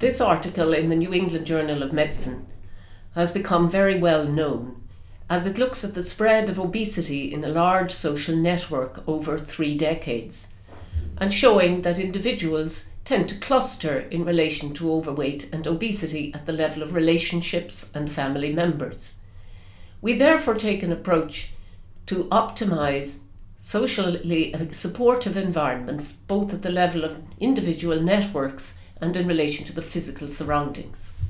This article in the New England Journal of Medicine has become very well known as it looks at the spread of obesity in a large social network over 3 decades, and showing that individuals tend to cluster in relation to overweight and obesity at the level of relationships and family members. We therefore take an approach to optimize socially supportive environments, both at the level of individual networks and in relation to the physical surroundings.